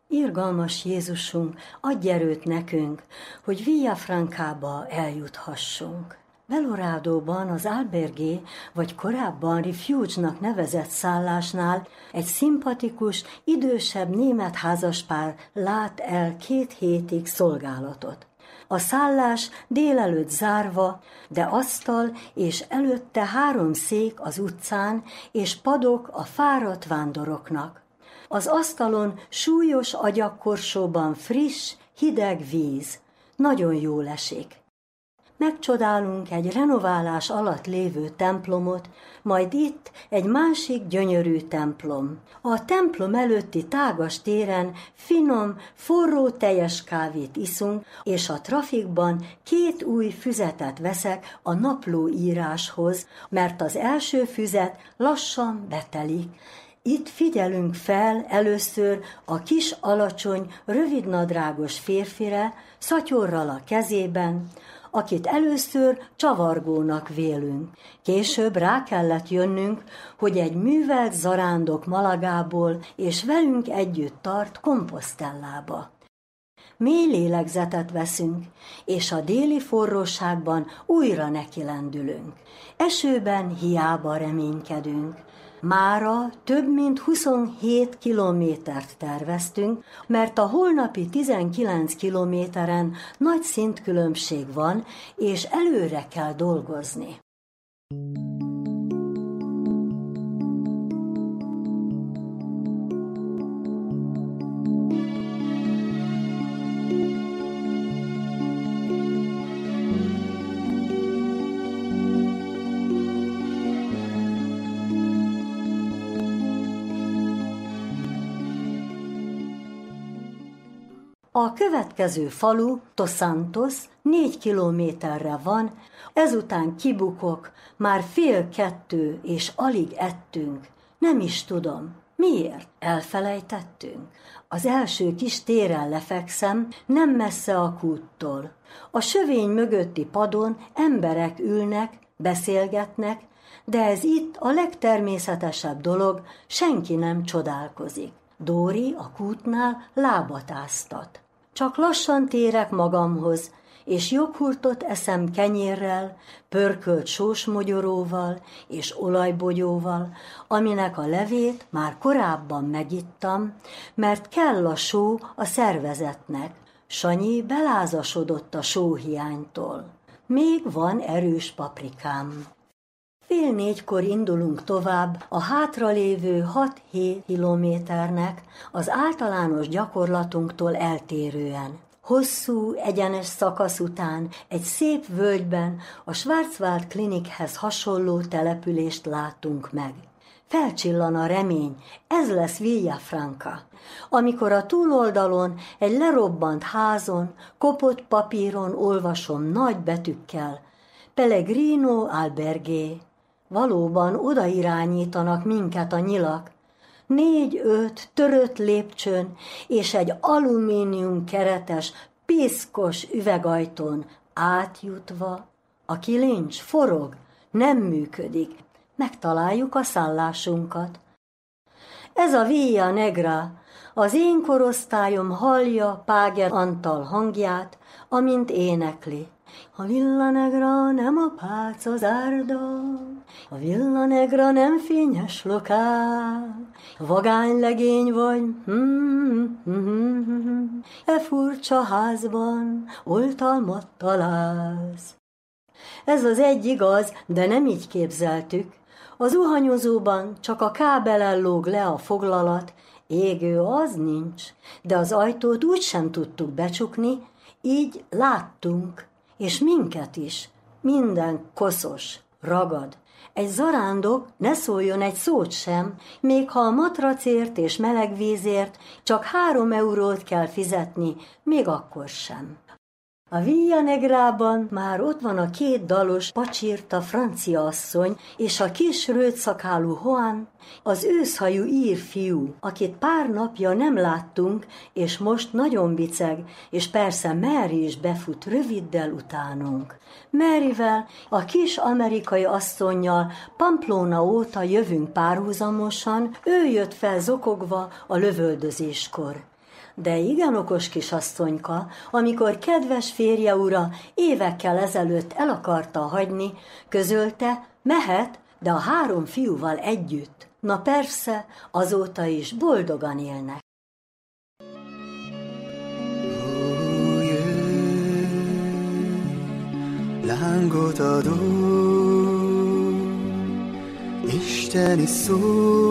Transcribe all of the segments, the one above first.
Irgalmas Jézusunk, adj erőt nekünk, hogy Villafrancába eljuthassunk. Belorádóban az albergé, vagy korábban refuge-nak nevezett szállásnál egy szimpatikus, idősebb német házaspár lát el 2 hétig szolgálatot. A szállás délelőtt zárva, de asztal és előtte 3 szék az utcán, és padok a fáradt vándoroknak. Az asztalon súlyos agyagkorsóban friss, hideg víz. Nagyon jól esik. Megcsodálunk egy renoválás alatt lévő templomot, majd itt egy másik gyönyörű templom. A templom előtti tágas téren finom, forró teljes kávét iszunk, és a trafikban 2 új füzetet veszek a naplóíráshoz, mert az első füzet lassan betelik. Itt figyelünk fel először a kis, alacsony, rövidnadrágos férfire, szatyorral a kezében, akit először csavargónak vélünk. Később rá kellett jönnünk, hogy egy művelt zarándok Malagából és velünk együtt tart Compostellába. Mély lélegzetet veszünk, és a déli forróságban újra nekilendülünk. Esőben hiába reménykedünk. Mára több mint 27 kilométert terveztünk, mert a holnapi 19 kilométeren nagy szintkülönbség van, és előre kell dolgozni. A következő falu, Tosantos, 4 kilométerre van, ezután kibukok, már 1:30, és alig ettünk. Nem is tudom, miért elfelejtettünk. Az első kis téren lefekszem, nem messze a kúttól. A sövény mögötti padon emberek ülnek, beszélgetnek, de ez itt a legtermészetesebb dolog, senki nem csodálkozik. Dóri a kútnál lábat áztat. Csak lassan térek magamhoz, és joghurtot eszem kenyérrel, pörkölt sósmogyoróval és olajbogyóval, aminek a levét már korábban megittam, mert kell a só a szervezetnek. Sanyi belázasodott a sóhiánytól. Még van erős paprikám. 3:30 indulunk tovább a hátralévő 6-7 kilométernek az általános gyakorlatunktól eltérően. Hosszú, egyenes szakasz után egy szép völgyben a Schwarzwald Klinikhez hasonló települést látunk meg. Felcsillan a remény, ez lesz Villafranca. Amikor a túloldalon egy lerobbant házon, kopott papíron olvasom nagy betűkkel: Pellegrino Albergé. Valóban oda irányítanak minket a nyilak. 4-5 törött lépcsőn és egy alumínium keretes, piszkos üvegajtón átjutva. A kilincs forog, nem működik. Megtaláljuk a szállásunkat. Ez a Via Negra. Az én korosztályom hallja Páger Antal hangját, amint énekli. A Villa Negra nem a pálca zárda, a Villa Negra nem fényes lokál, vagány legény vagy, e furcsa házban oltalmat találsz. Ez az egy igaz, de nem így képzeltük. A zuhanyozóban csak a kábelen lóg le a foglalat, égő az nincs, de az ajtót úgy sem tudtuk becsukni, így láttunk. És minket is, minden koszos, ragad. Egy zarándok ne szóljon egy szót sem, még ha a matracért és meleg vízért csak 3 eurót kell fizetni, még akkor sem. A Villa Negrában már ott van a 2 dalos, pacsirta francia asszony és a kis rövidszakálú Juan, az őszhajú ír fiú, akit pár napja nem láttunk, és most nagyon biceg, és persze Mary is befut röviddel utánunk. Maryvel, a kis amerikai asszonnyal Pamplona óta jövünk párhuzamosan, ő jött fel zokogva a lövöldözéskor. De igen okos kisasszonyka, amikor kedves férje ura évekkel ezelőtt el akarta hagyni, közölte, mehet, de a 3 fiúval együtt. Na persze, azóta is boldogan élnek. Lángot adó, isteni szó,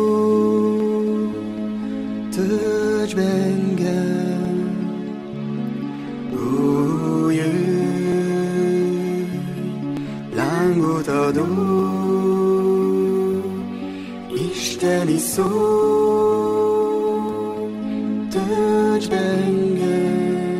tölts be engem, ó, jöjj, lángot adó, isteni szó, tölts be engem.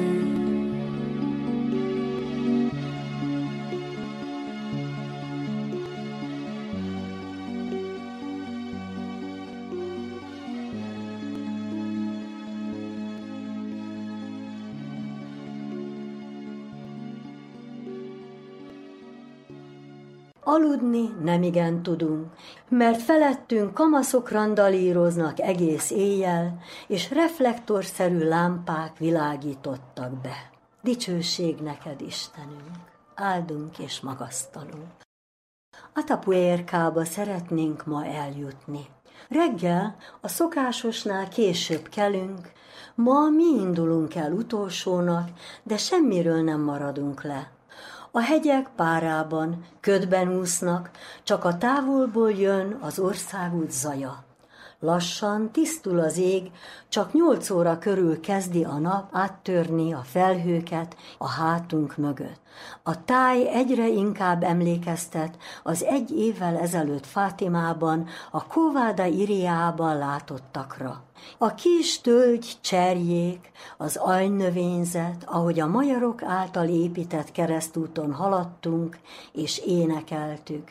Aludni nemigen tudunk, mert felettünk kamaszok randalíroznak egész éjjel, és reflektorszerű lámpák világítottak be. Dicsőség neked, Istenünk, áldunk és magasztalunk. Atapuerkába szeretnénk ma eljutni. Reggel a szokásosnál később kelünk, ma mi indulunk el utolsónak, de semmiről nem maradunk le. A hegyek párában, ködben úsznak, csak a távolból jön az országút zaja. Lassan tisztul az ég, csak 8 óra körül kezdi a nap áttörni a felhőket a hátunk mögött. A táj egyre inkább emlékeztet az 1 évvel ezelőtt Fátimában, a Kóváda Iriában látottakra. A kis tölgy cserjék, az alnövényzet, ahogy a magyarok által épített keresztúton haladtunk és énekeltük.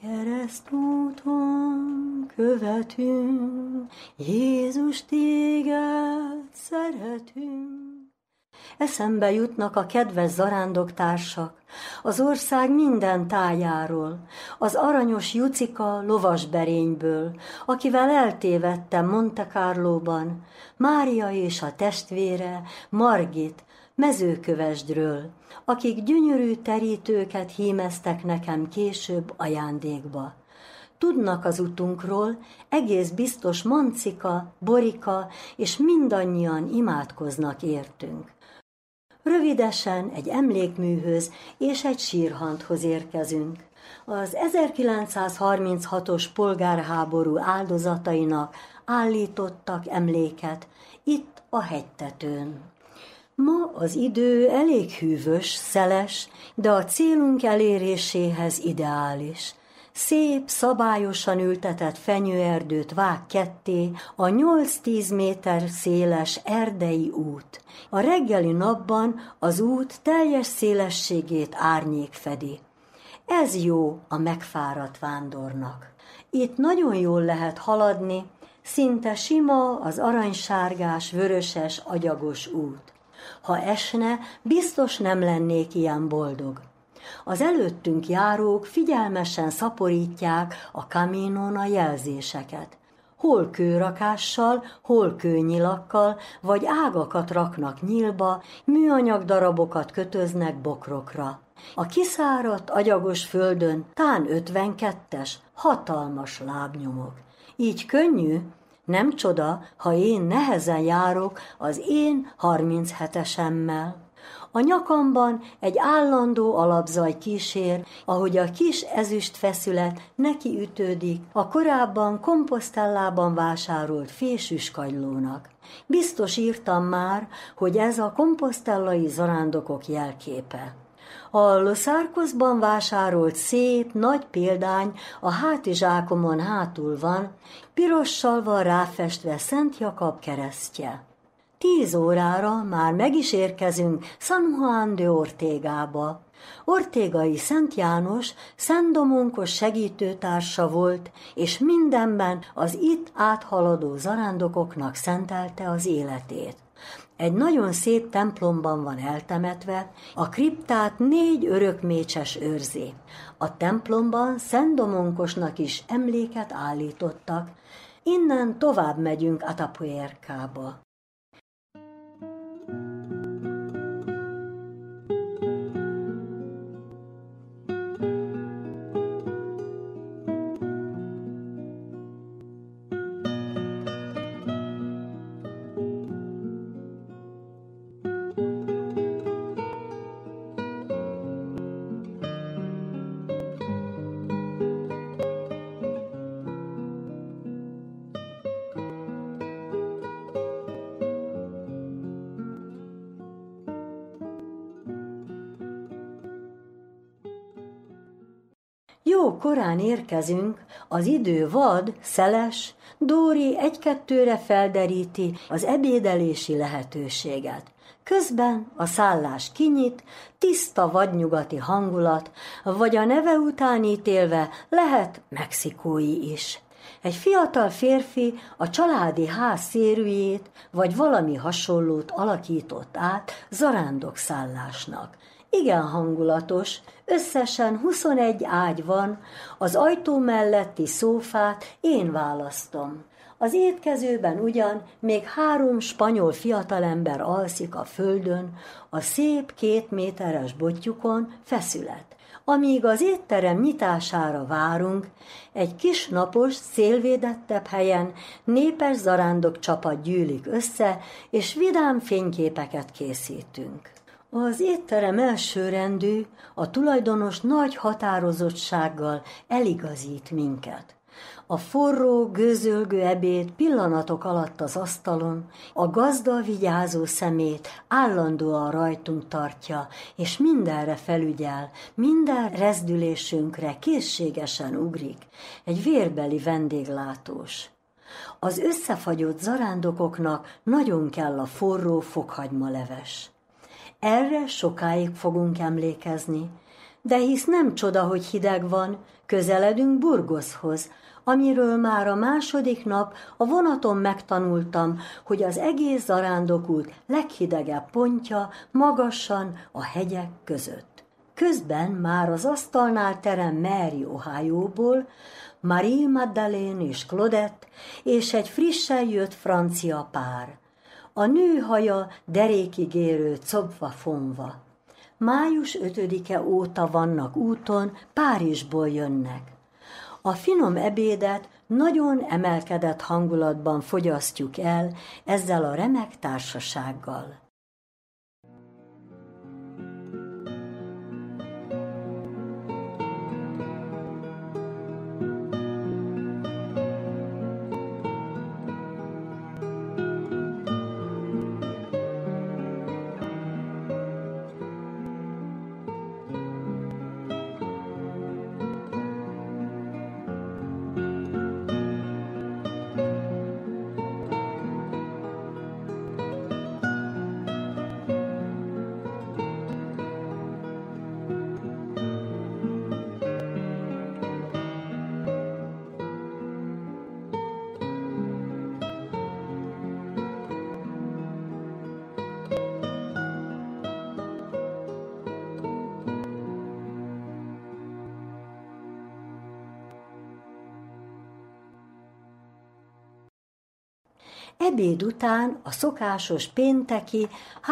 Keresztúton követünk, Jézus téged szeretünk. Eszembe jutnak a kedves zarándoktársak, az ország minden tájáról, az aranyos Jucika lovasberényből, akivel eltévedtem Monte Carlóban, Mária és a testvére, Margit, Mezőkövesdről, akik gyönyörű terítőket hímeztek nekem később ajándékba. Tudnak az utunkról, egész biztos Mancika, Borika, és mindannyian imádkoznak értünk. Rövidesen egy emlékműhöz és egy sírhanthoz érkezünk. Az 1936-os polgárháború áldozatainak állítottak emléket itt a hegytetőn. Ma az idő elég hűvös, szeles, de a célunk eléréséhez ideális. Szép, szabályosan ültetett fenyőerdőt vág ketté a 8-10 méter széles erdei út. A reggeli napban az út teljes szélességét árnyék fedi. Ez jó a megfáradt vándornak. Itt nagyon jól lehet haladni, szinte sima az aranysárgás, vöröses, agyagos út. Ha esne, biztos nem lennék ilyen boldog. Az előttünk járók figyelmesen szaporítják a kamínon a jelzéseket. Hol kőrakással, hol kőnyilakkal, vagy ágakat raknak nyílba, műanyag darabokat kötöznek bokrokra. A kiszáradt, agyagos földön tán 52-es, hatalmas lábnyomok. Így könnyű, nem csoda, ha én nehezen járok az én 37-esemmel. A nyakamban egy állandó alapzaj kísér, ahogy a kis ezüstfeszület nekiütődik a korábban Komposztellában vásárolt fésüskagylónak. Biztos írtam már, hogy ez a komposztellai zarándokok jelképe. A Los Arcosban vásárolt szép, nagy példány a hátizsákomon hátul van, pirossal van ráfestve Szent Jakab keresztje. 10 órára már meg is érkezünk San Juan de Ortegába. Ortegai Szent János Szent Domonkos segítőtársa volt, és mindenben az itt áthaladó zarándokoknak szentelte az életét. Egy nagyon szép templomban van eltemetve, a kriptát 4 örökmécses őrzi. A templomban Szent Domonkosnak is emléket állítottak. Innen tovább megyünk Atapuerkába. Jó korán érkezünk, az idő vad, szeles, Dóri egy-kettőre felderíti az ebédelési lehetőséget. Közben a szállás kinyit, tiszta vadnyugati hangulat, vagy a neve után ítélve lehet mexikói is. Egy fiatal férfi a családi ház szérűjét vagy valami hasonlót alakított át zarándokszállásnak. Igen hangulatos, összesen 21 ágy van, az ajtó melletti szófát én választom. Az étkezőben ugyan még 3 spanyol fiatalember alszik a földön, a szép 2 méteres bottyukon feszület. Amíg az étterem nyitására várunk, egy kis napos, szélvédettebb helyen népes zarándok csapat gyűlik össze, és vidám fényképeket készítünk. Az étterem elsőrendű, a tulajdonos nagy határozottsággal eligazít minket. A forró, gőzölgő ebéd pillanatok alatt az asztalon, a gazda vigyázó szemét állandóan rajtunk tartja, és mindenre felügyel, minden rezdülésünkre készségesen ugrik, egy vérbeli vendéglátós. Az összefagyott zarándokoknak nagyon kell a forró fokhagymaleves. Erre sokáig fogunk emlékezni, de hisz nem csoda, hogy hideg van, közeledünk Burgoshoz, amiről már a második nap a vonaton megtanultam, hogy az egész zarándokút leghidegebb pontja magasan a hegyek között. Közben már az asztalnál terem Mary Ohioból, Marie Magdalene és Claudette, és egy frissen jött francia pár. A nő haja derékig érő cobva fonva. Május 5-e óta vannak úton, Párizsból jönnek. A finom ebédet nagyon emelkedett hangulatban fogyasztjuk el ezzel a remek társasággal. Ebéd után a szokásos pénteki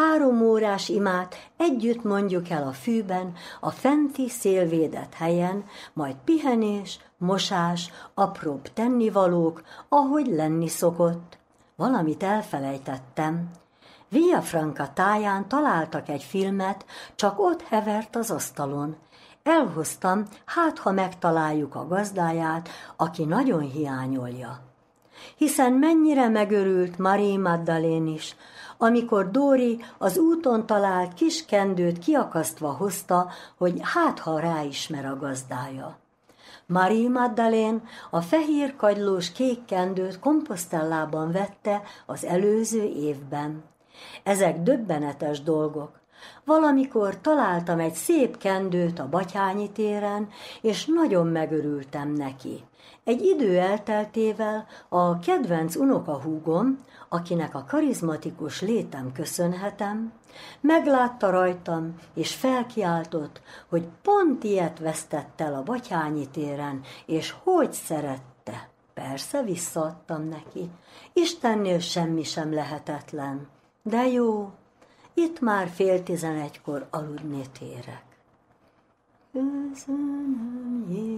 3 órás imát együtt mondjuk el a fűben, a fenti szélvédett helyen, majd pihenés, mosás, apróbb tennivalók, ahogy lenni szokott. Valamit elfelejtettem. Villafranca táján találtak egy filmet, csak ott hevert az asztalon. Elhoztam, hát ha megtaláljuk a gazdáját, aki nagyon hiányolja. Hiszen mennyire megörült Marie Magdalene is, amikor Dóri az úton talált kis kendőt kiakasztva hozta, hogy hát ha ráismer a gazdája. Marie Magdalene a fehér kagylós kék kendőt Compostellában vette az előző évben. Ezek döbbenetes dolgok. Valamikor találtam egy szép kendőt a Batyányi téren, és nagyon megörültem neki. Egy idő elteltével a kedvenc unokahúgom, akinek a karizmatikus létem köszönhetem, meglátta rajtam, és felkiáltott, hogy pont ilyet vesztett el a Batyányi téren, és hogy szerette. Persze visszaadtam neki. Istennél semmi sem lehetetlen. De jó, itt már 10:30 aludni térek. Köszönöm